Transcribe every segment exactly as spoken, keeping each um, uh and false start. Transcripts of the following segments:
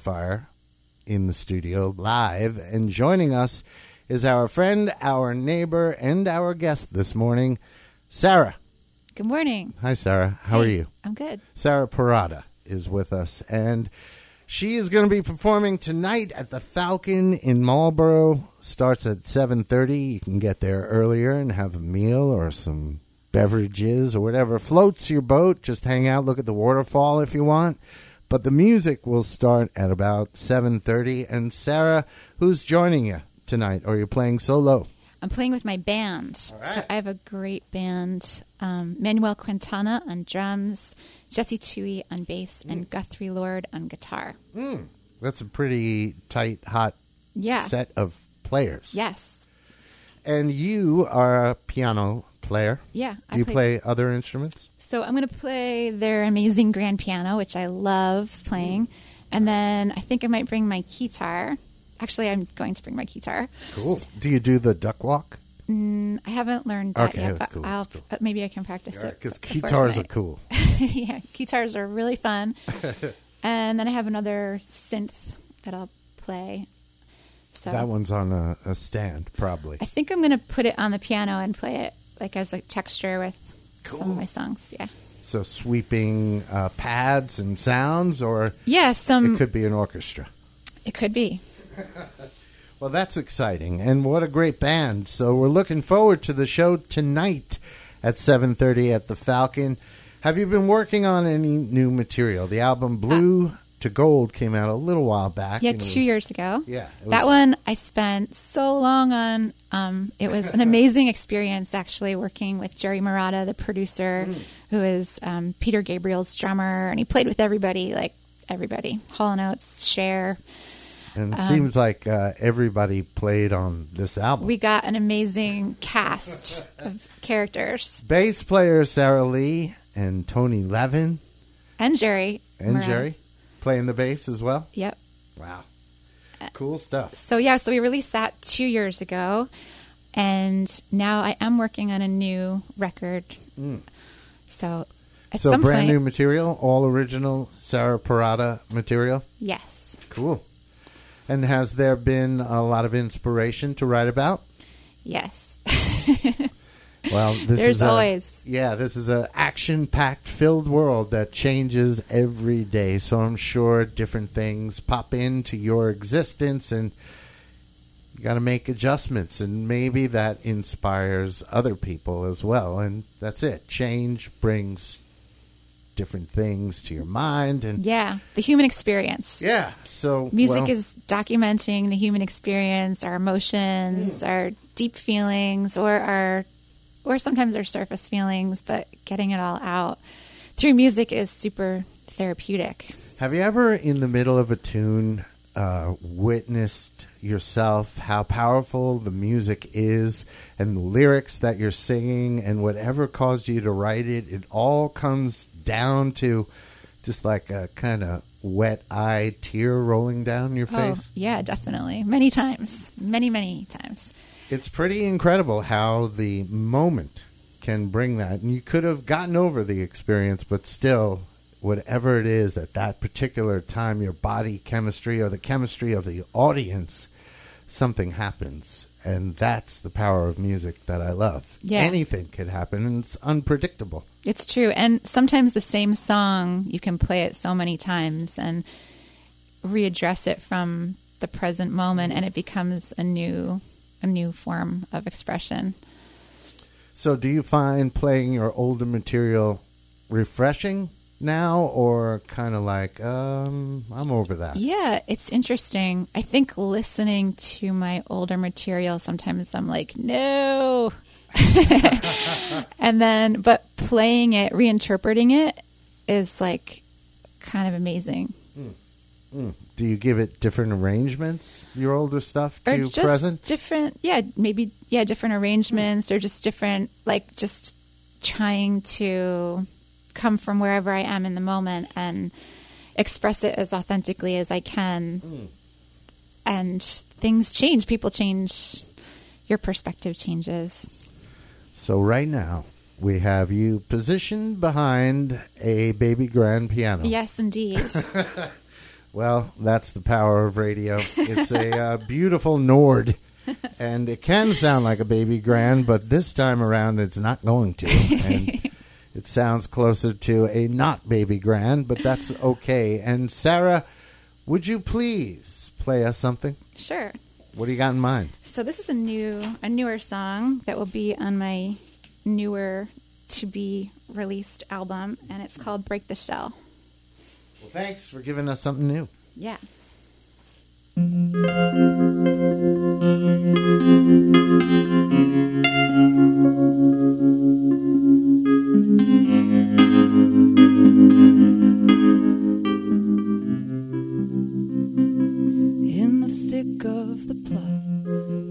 Fire in the studio live. And joining us is our friend, our neighbor, and our guest this morning, Sarah. Good morning. Hi, Sarah. How hey, are you? I'm good. Sarah Parada is with us, and she is going to be performing tonight at the Falcon in Marlboro. Starts at seven thirty. You can get there earlier and have a meal or some beverages or whatever floats your boat. Just hang out, look at the waterfall if you want. But the music will start at about seven thirty. And Sarah, who's joining you tonight? Or are you playing solo? I'm playing with my band. All right. So I have a great band. Um, Manuel Quintana on drums, Jesse Tui on bass, mm. and Guthrie Lord on guitar. Mm. That's a pretty tight, hot yeah. set of players. Yes. And you are a piano player. Yeah. Do I you play, play other instruments? So I'm going to play their amazing grand piano, which I love playing. Mm. And then I think I might bring my guitar. Actually, I'm going to bring my guitar. Cool. Do you do the duck walk? Mm, I haven't learned that okay, yet, that's but cool. I'll, That's cool. uh, maybe I can practice yeah, it. Because guitars are cool. yeah, guitars are really fun. And then I have another synth that I'll play. So that one's on a, a stand, probably. I think I'm going to put it on the piano and play it like as a texture with cool. some of my songs. Yeah. So sweeping uh, pads and sounds, or yeah, some. It could be an orchestra. It could be. Well, that's exciting, and what a great band. So we're looking forward to the show tonight at seven thirty at the Falcon. Have you been working on any new material? The album Blue uh, to Gold came out a little while back. Yeah, two was, years ago. Yeah. That one I spent so long on. Um, it was an amazing experience, actually, working with Jerry Murata, the producer, mm. who is um, Peter Gabriel's drummer, and he played with everybody, like everybody. Hall and Oates, Cher. And it um, seems like uh, everybody played on this album. We got an amazing cast of characters. Bass player Sarah Lee and Tony Levin. And Jerry. And Moran. Jerry playing the bass as well? Yep. Wow. Cool stuff. So, yeah, so we released that two years ago. And now I am working on a new record. Mm. So, at so some brand point, new material, all original Sarah Parada material? Yes. Cool. And has there been a lot of inspiration to write about? Yes. Well, this There's is a, always. Yeah, this is an action-packed, filled world that changes every day. So I'm sure different things pop into your existence, and you got to make adjustments. And maybe that inspires other people as well. And that's it. Change brings different things to your mind, and yeah, the human experience. Yeah, so music well, is documenting the human experience, our emotions, mm. our deep feelings, or our, or sometimes our surface feelings. But getting it all out through music is super therapeutic. Have you ever, in the middle of a tune, uh, witnessed yourself how powerful the music is, and the lyrics that you're singing, and whatever caused you to write it? It all comes down to just like a kind of wet-eyed tear rolling down your face? Oh, yeah, definitely. Many times. Many, many times. It's pretty incredible how the moment can bring that. And you could have gotten over the experience, but still, whatever it is at that particular time, your body chemistry or the chemistry of the audience, something happens. And that's the power of music that I love. Yeah. Anything could happen, and it's unpredictable. It's true. And sometimes the same song, you can play it so many times and readdress it from the present moment, and it becomes a new a new form of expression. So do you find playing your older material refreshing now, or kind of like, um, I'm over that? Yeah, it's interesting. I think listening to my older material, sometimes I'm like, no. And then, but playing it, reinterpreting it is like kind of amazing. Mm. Mm. Do you give it different arrangements, your older stuff, to or just present? Different, yeah, maybe, yeah, different arrangements, mm. or just different, like just trying to come from wherever I am in the moment and express it as authentically as I can. Mm. And things change. People change. Your perspective changes. So right now, we have you positioned behind a baby grand piano. Yes, indeed. Well, that's the power of radio. It's a uh, beautiful Nord, and it can sound like a baby grand, but this time around it's not going to. And it sounds closer to a not baby grand, but that's okay. And Sarah, would you please play us something? Sure. What do you got in mind? So this is a new, a newer song that will be on my newer to be released album, and it's called Break the Shell. Well, thanks for giving us something new. Yeah. In the thick of the plot,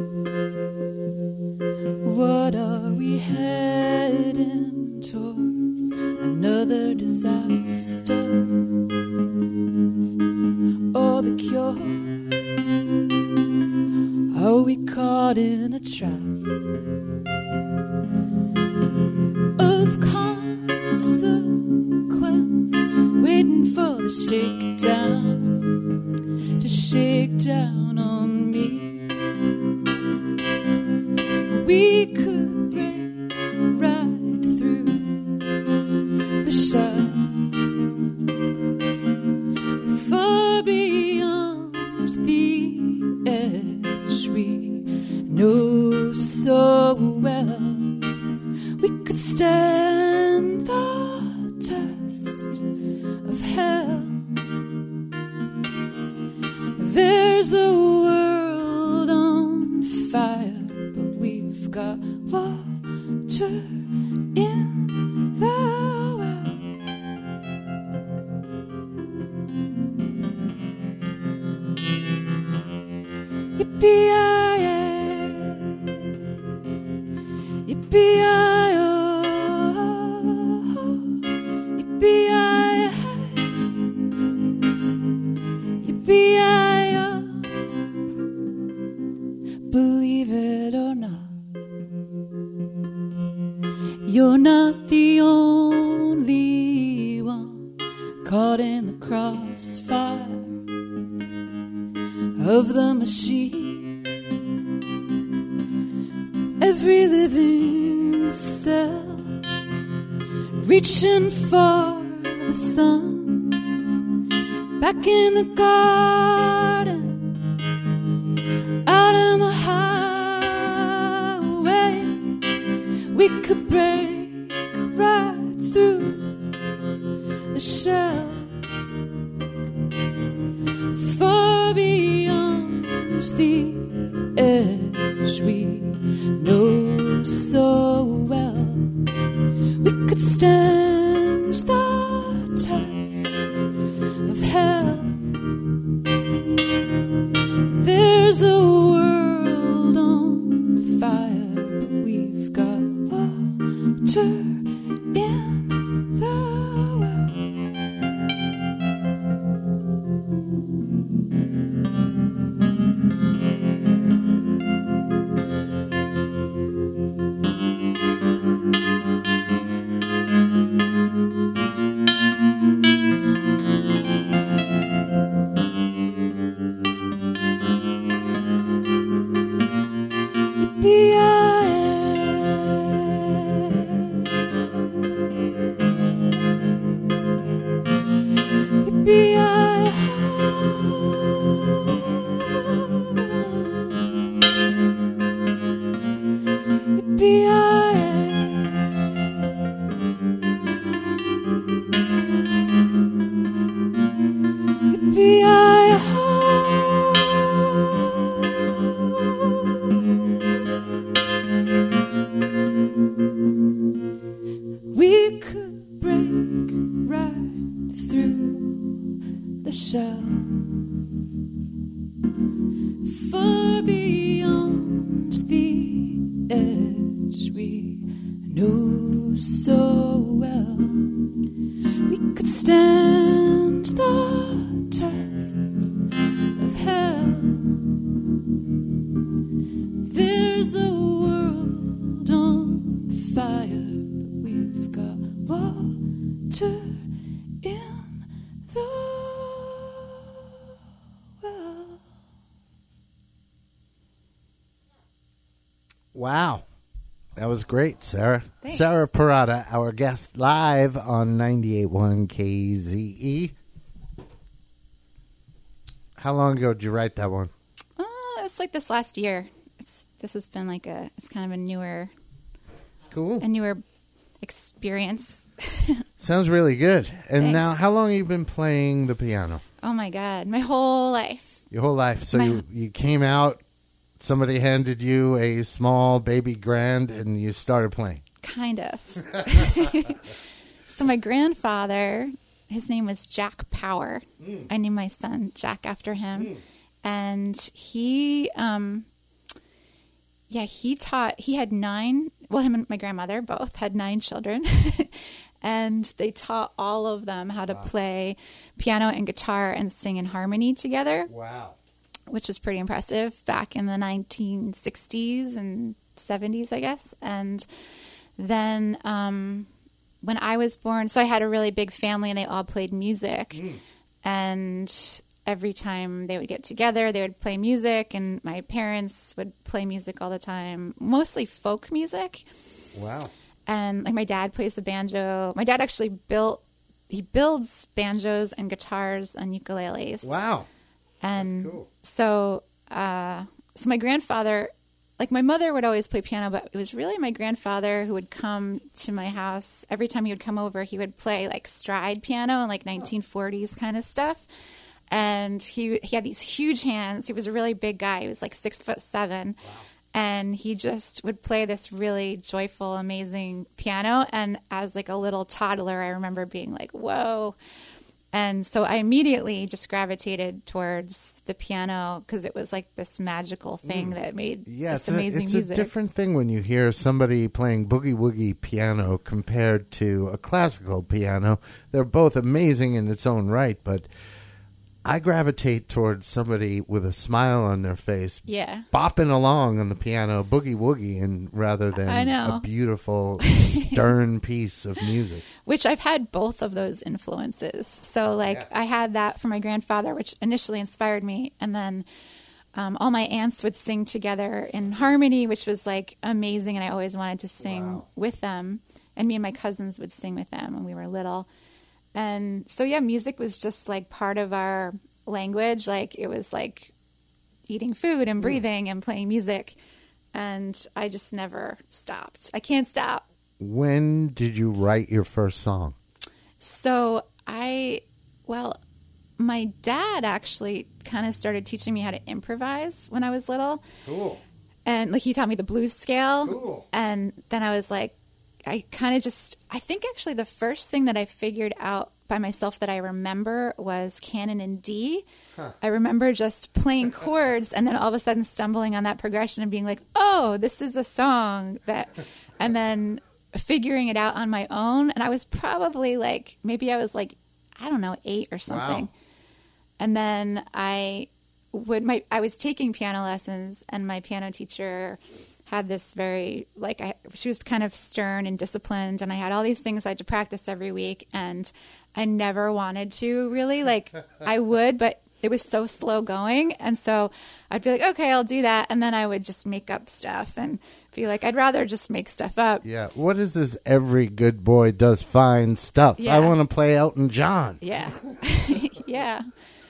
what are we heading towards? Another disaster or the cure? Are we caught in a trap of consequence, waiting for the shakedown to shake down on me? We could break right through the shell, far beyond the edge we know so well. We could stand the test of hell. There's a world on fire, but we've got water in the well. Yippee-yi-yi, yippee-yi-oh, yippee-yi-yi, yippee-yi-oh. Believe it or not, you're not the only one caught in the crossfire of the machine. Every living cell reaching for the sun, back in the garden, out in the highway. We could break right through the shell, far beyond the edge we know so well. We could stand the test of hell. There's a world on fire, but we've got water in the well. We could break right through the shell, far beyond the edge we know so well. We could stand the test of hell. There's a world on fire, but we've got water in the Wow. That was great, Sarah. Thanks. Sarah Parada, our guest live on ninety-eight point one K Z E. How long ago did you write that one? Uh, it's like this last year. It's This has been like a, it's kind of a newer, Cool. a newer experience. Sounds really good. And Thanks. now, how long have you been playing the piano? Oh my God, my whole life. Your whole life. So My- you, you came out, somebody handed you a small baby grand, and you started playing. Kind of. So my grandfather, his name was Jack Power. Mm. I named my son Jack after him. Mm. And he, um, yeah, he taught, he had nine, well, him and my grandmother both had nine children. And they taught all of them how to wow. play piano and guitar and sing in harmony together. Wow. Which was pretty impressive back in the nineteen sixties and seventies, I guess. And then um, when I was born, so I had a really big family and they all played music. Mm. And every time they would get together, they would play music. And my parents would play music all the time, mostly folk music. Wow. And like my dad plays the banjo. My dad actually built, he builds banjos and guitars and ukuleles. Wow. And That's cool. so, uh, so my grandfather, like my mother would always play piano, but it was really my grandfather who would come to my house. Every time he would come over, he would play like stride piano and like nineteen forties kind of stuff. And he he had these huge hands. He was a really big guy. He was like six foot seven. Wow. And he just would play this really joyful, amazing piano. And as like a little toddler, I remember being like, whoa. And so I immediately just gravitated towards the piano because it was like this magical thing mm. that made yeah, this it's amazing a, it's music. It's a different thing when you hear somebody playing boogie-woogie piano compared to a classical piano. They're both amazing in its own right, but I gravitate towards somebody with a smile on their face, yeah, bopping along on the piano, boogie-woogie, and rather than I know. a beautiful, stern piece of music. Which I've had both of those influences. So, like, yeah. I had that from my grandfather, which initially inspired me, and then um, all my aunts would sing together in harmony, which was, like, amazing, and I always wanted to sing wow. with them. And me and my cousins would sing with them when we were little. And so, yeah, music was just, like, part of our language. Like, it was, like, eating food and breathing mm. and playing music. And I just never stopped. I can't stop. When did you write your first song? So I, well, my dad actually kind of started teaching me how to improvise when I was little. Cool. And, like, he taught me the blues scale. Cool. And then I was like, I kind of just, I think actually the first thing that I figured out by myself that I remember was canon in D. Huh. I remember just playing chords and then all of a sudden stumbling on that progression and being like, oh, this is a song that, and then figuring it out on my own. And I was probably like, maybe I was like, I don't know, eight or something. Wow. And then I would, my, I was taking piano lessons and my piano teacher had this very, like, I, she was kind of stern and disciplined, and I had all these things I had to practice every week, and I never wanted to really, like, I would, but it was so slow going, and so I'd be like, okay, I'll do that, and then I would just make up stuff and be like, I'd rather just make stuff up. Yeah, what is this every good boy does fine stuff? Yeah. I want to play Elton John. Yeah, yeah.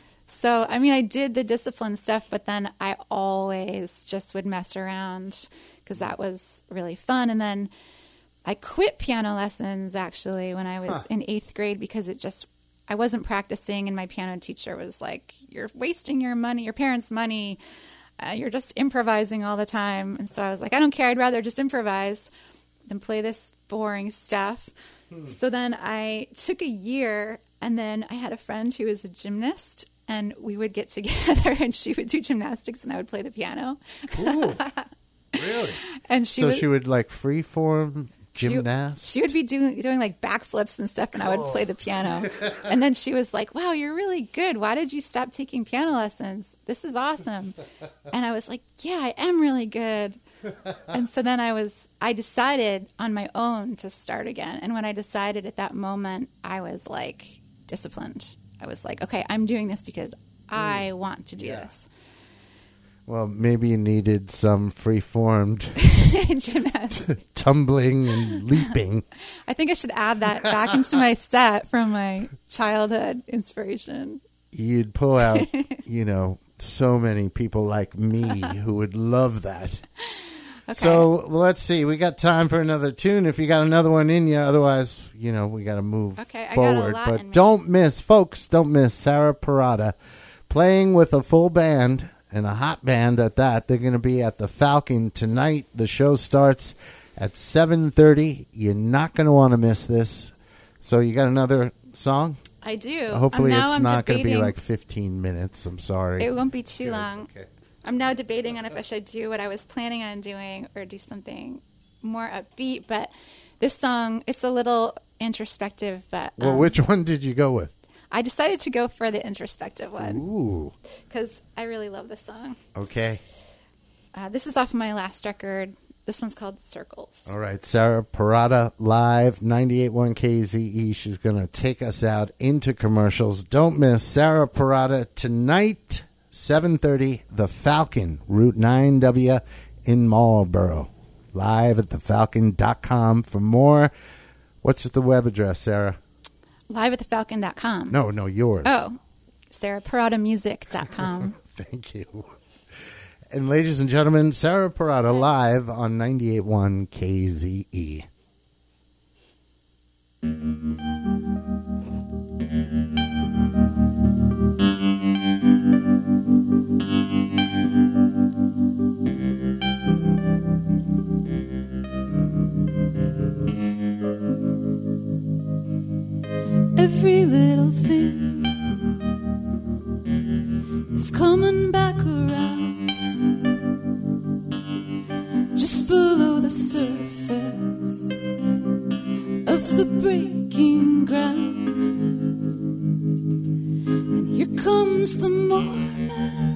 So, I mean, I did the discipline stuff, but then I always just would mess around because that was really fun. And then I quit piano lessons, actually, when I was huh. in eighth grade because it just, I wasn't practicing, and my piano teacher was like, you're wasting your money, your parents' money. Uh, you're just improvising all the time. And so I was like, I don't care. I'd rather just improvise than play this boring stuff. Hmm. So then I took a year, and then I had a friend who was a gymnast, and we would get together, and she would do gymnastics, and I would play the piano. Cool. Really? And she so would, she would like freeform gymnastics? She, she would be doing doing like backflips and stuff, and cool. I would play the piano. And then she was like, wow, you're really good. Why did you stop taking piano lessons? This is awesome. And I was like, yeah, I am really good. And so then I was, I decided on my own to start again. And when I decided at that moment, I was like disciplined. I was like, okay, I'm doing this because I want to do yeah. this. Well, maybe you needed some free-formed Gymnastics. tumbling and leaping. I think I should add that back into my set from my childhood inspiration. You'd pull out, you know, so many people like me who would love that. Okay. So let's see. We got time for another tune. If you got another one in you, otherwise, you know, we got to move okay, I forward. got a lot but in me. don't miss, folks. Don't miss Sarah Parada playing with a full band and a hot band at that. They're going to be at the Falcon tonight. The show starts at seven thirty. You're not going to want to miss this. So you got another song? I do. Hopefully um, now it's I'm not going to be debating- like fifteen minutes. I'm sorry. It won't be too Good. long. Okay. I'm now debating on if I should do what I was planning on doing or do something more upbeat. But this song, it's a little introspective. But um, Well, which one did you go with? I decided to go for the introspective one Ooh. because I really love this song. Okay. Uh, this is off my last record. This one's called Circles. All right. Sarah Parada live, ninety-eight point one K Z E. She's going to take us out into commercials. Don't miss Sarah Parada tonight, seven thirty, The Falcon, Route nine W in Marlboro. Live at the falcon dot com for more. What's the web address, Sarah? Live at the falcon dot com. No, no, yours. Oh, sarah parada music dot com. Thank you. And ladies and gentlemen, Sarah Parada live on ninety-eight point one K Z E. Every little thing is coming back around, just below the surface of the breaking ground. And here comes the morning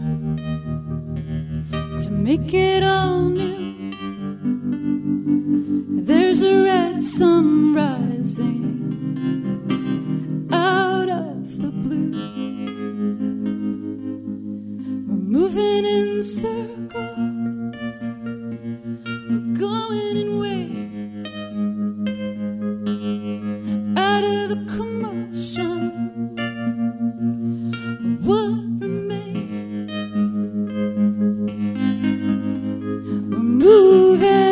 to make it all new. There's a red sun rising out of the blue. We're moving in circles, we're going in waves, out of the commotion, what remains? We're moving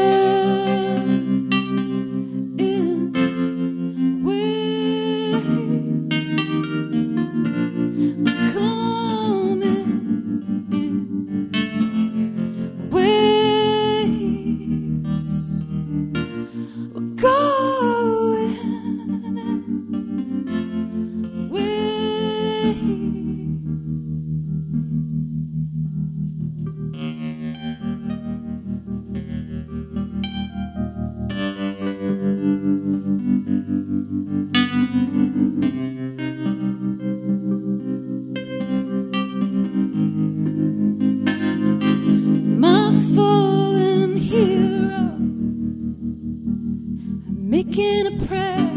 making a prayer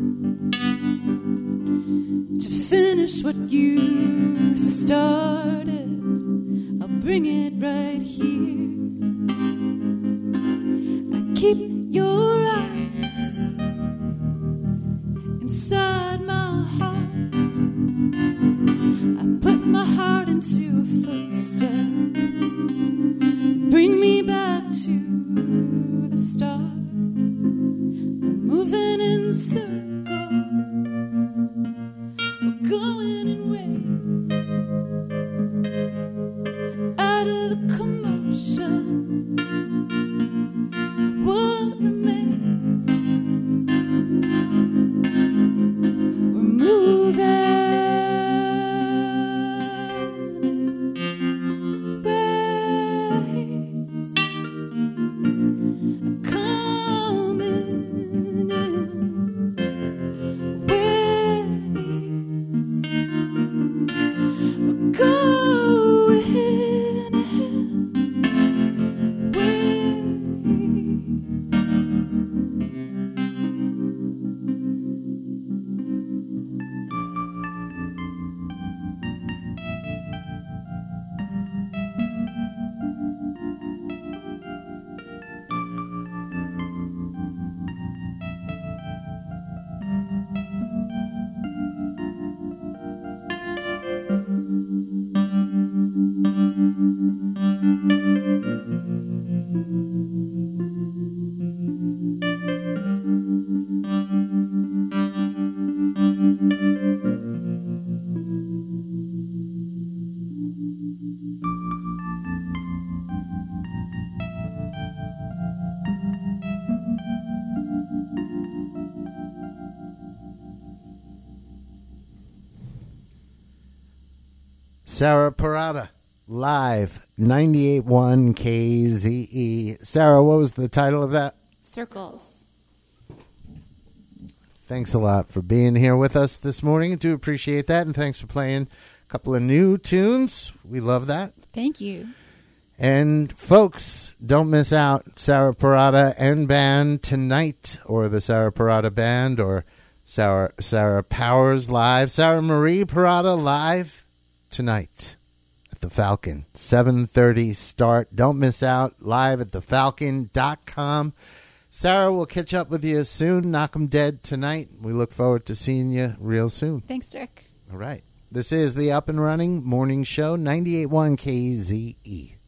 to finish what you started. I'll bring it right here. I keep your eyes inside my heart. I put my heart into a footstep. Bring me back to the start. Moving in circles, we're going in waves, out of the commotion, what Sarah Parada, live, ninety-eight point one K Z E. Sarah, what was the title of that? Circles. Thanks a lot for being here with us this morning. I do appreciate that, and thanks for playing a couple of new tunes. We love that. Thank you. And folks, don't miss out Sarah Parada and Band tonight, or the Sarah Parada Band, or Sarah, Sarah Powers live. Sarah Marie Parada live tonight at the Falcon. seven thirty start. Don't miss out. Live at the falcon dot com. Sarah, we'll catch up with you soon. Knock 'em dead tonight. We look forward to seeing you real soon. Thanks, Rick. All right. This is the Up and Running Morning Show, ninety-eight point one K Z E.